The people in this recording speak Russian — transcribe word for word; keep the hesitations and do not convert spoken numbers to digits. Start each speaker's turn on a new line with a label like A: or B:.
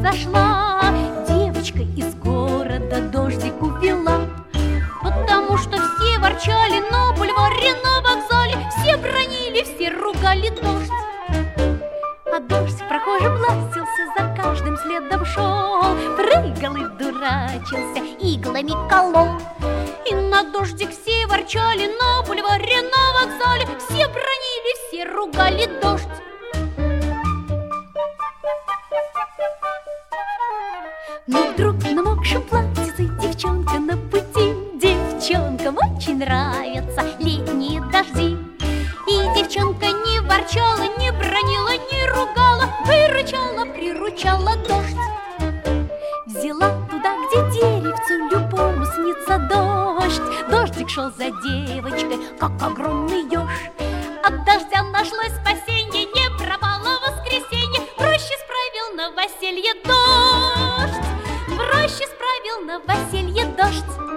A: произошла. Девочка из города дождик увела, потому что все ворчали на бульваре, на вокзале. Все бранили, все ругали дождь. А дождь прохожим ластился, за каждым следом шел, прыгал и дурачился, иглами колол. И на дождик все ворчали на бульваре, на вокзале. Все бранили, все ругали дождь. Но вдруг в намокшем платьице девчонка на пути. Девчонкам очень нравятся летние дожди. И девчонка не ворчала, не бранила, не ругала, выручала, приручала дождь. Взяла туда, где деревцу любому снится дождь. Дождик шел за девочкой, как огромный еж. От дождя нашлось спасенье, не пропало воскресенье. В роще справил новоселье дождь, в роще справил новоселье дождь.